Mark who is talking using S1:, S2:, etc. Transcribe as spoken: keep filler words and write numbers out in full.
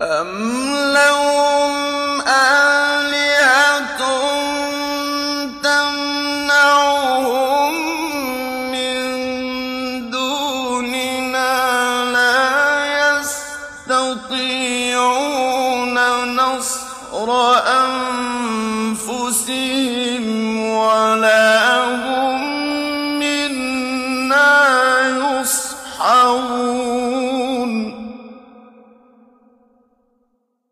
S1: أَمْ لَهُمْ آلِهَةٌ تَمْنَعُهُم مِّن دُونِنَا لَا يَسْتَطِيعُونَ نَصْرَ أَنفُسِهِمْ وَلَا هُم مِّنَّا يُصْحَبُونَ